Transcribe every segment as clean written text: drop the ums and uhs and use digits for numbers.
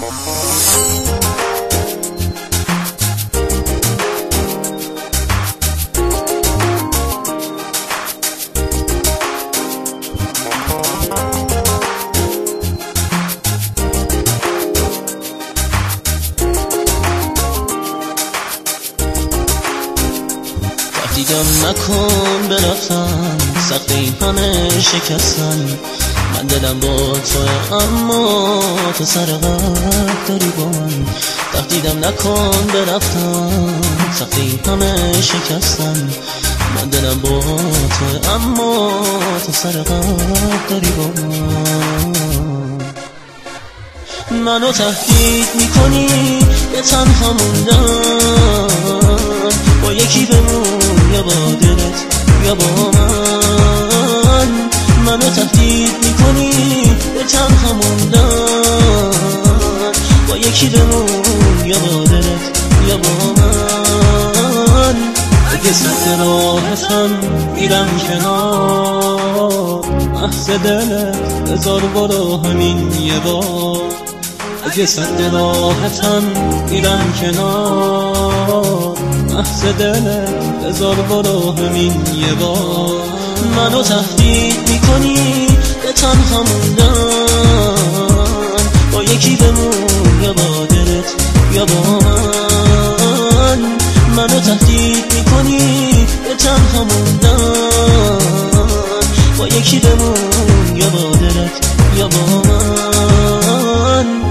دیدم نکن برفتن سخت این همه شکستن، من دلم با تو اما تو سر قلب داری با من. دیدم نکن برفتن سخت این همه شکستن، من دلم با تو اما تو سر قلب داری با من. منو تهدید میکنی به تنها موندن، با یکی بمون یا با دلت یا با من. منو تهدید میکنی به تنها موندن، با یکی بمون یا با دلت یا با من. اگه سد راحتم میرم کنار، محض دلت بذار برو همین یه بار. اگه سد راحتم میرم کنار، محض دلت بذار برو همین یه بار. منو تهدید میکنی به تنها موندن، با یکی بمون یا با دلت یا با من. منو تهدید میکنی به تنها موندن، با یکی بمون یا با دلت یا با من.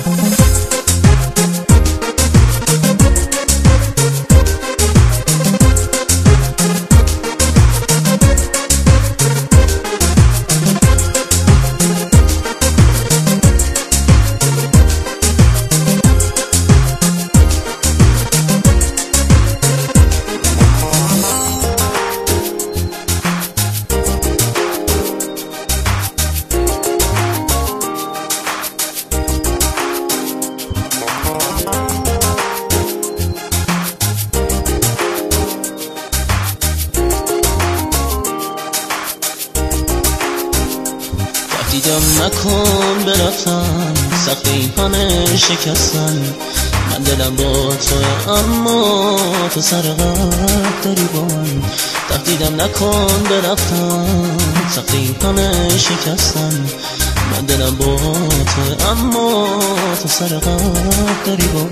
دیدم نکن برفتن سخت این همه شکستن، من دلم با تو اما تو سر قلب داری با من. دیدم نکن برفتن سخت این همه شکستن، من دلم با تو اما تو سر قلب داری با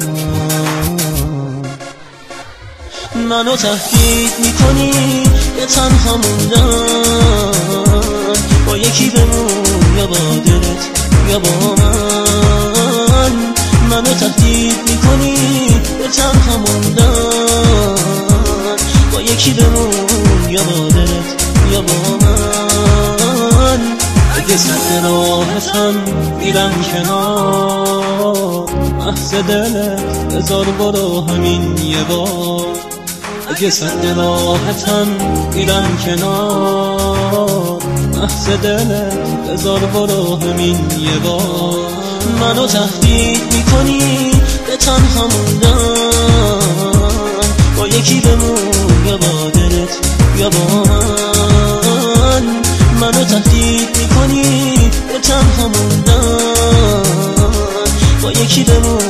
من. منو تهدید میکنی به تنها موندن، با یکی بمون یا با دلت یا با من. منو تهدید میکنی به تنها موندن، با یکی بمون یا با دلت یا با من. اگه سد راحتم میرم کنار، محض دلت بذار برو همین یه بار. اگه سد راحتم میرم کنار، محض دلت بذار برو همین یه بار. منو تهدید میکنی به تنها موندن، با یکی بمون یا با دلت یا با من. منو تهدید میکنی به تنها موندن، با یکی بمون